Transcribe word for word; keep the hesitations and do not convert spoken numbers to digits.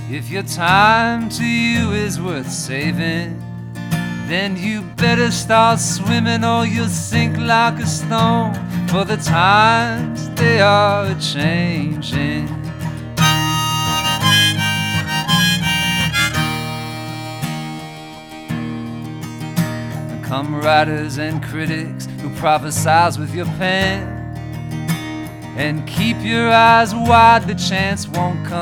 If your time to you is worth saving, then you better start swimming or you'll sink like a stone, for the times they are a-changing. Come writers and critics who prophesize with your pen, and keep your eyes wide, the chance won't come.